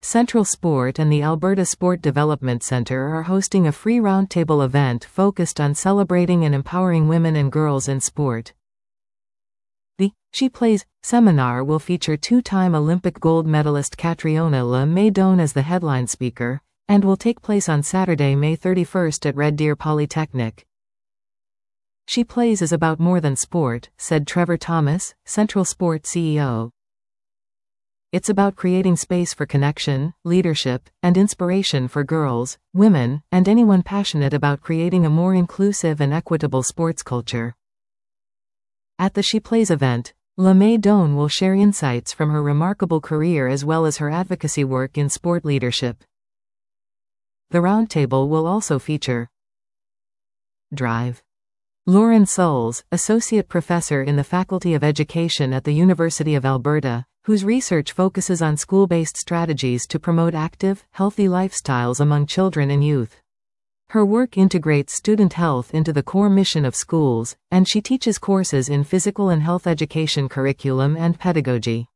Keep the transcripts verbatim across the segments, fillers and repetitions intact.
Central Sport and the Alberta Sport Development Centre are hosting a free roundtable event focused on celebrating and empowering women and girls in sport. The She Plays seminar will feature two-time Olympic gold medalist Catriona Le Maydon as the headline speaker, and will take place on Saturday, May thirty-first at Red Deer Polytechnic. She Plays is about more than sport, said Trevor Thomas, Central Sport C E O. It's about creating space for connection, leadership, and inspiration for girls, women, and anyone passionate about creating a more inclusive and equitable sports culture. At the She Plays event, Le Maydon will share insights from her remarkable career as well as her advocacy work in sport leadership. The roundtable will also feature Drive. Lauren Souls, Associate Professor in the Faculty of Education at the University of Alberta, whose research focuses on school-based strategies to promote active, healthy lifestyles among children and youth. Her work integrates student health into the core mission of schools, and she teaches courses in physical and health education curriculum and pedagogy.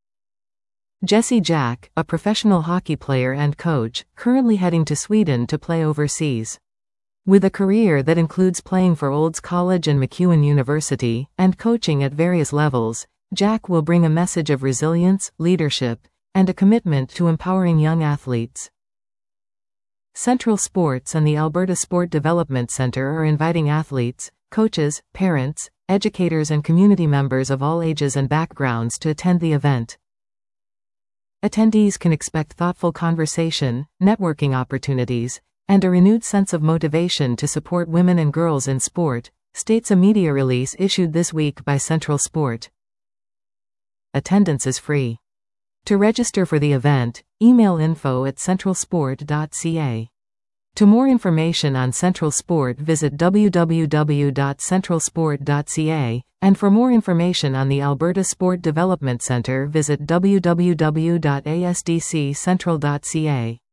Jessie Jack, a professional hockey player and coach, currently heading to Sweden to play overseas. With a career that includes playing for Olds College and MacEwan University, and coaching at various levels, Jack will bring a message of resilience, leadership, and a commitment to empowering young athletes. Central Sports and the Alberta Sport Development Centre are inviting athletes, coaches, parents, educators and community members of all ages and backgrounds to attend the event. Attendees can expect thoughtful conversation, networking opportunities, and a renewed sense of motivation to support women and girls in sport, states a media release issued this week by Central Sport. Attendance is free. To register for the event, email info at central sport dot c a. To more information on Central Sport, visit w w w dot central sport dot c a, and for more information on the Alberta Sport Development Centre, visit w w w dot a s d c central dot c a.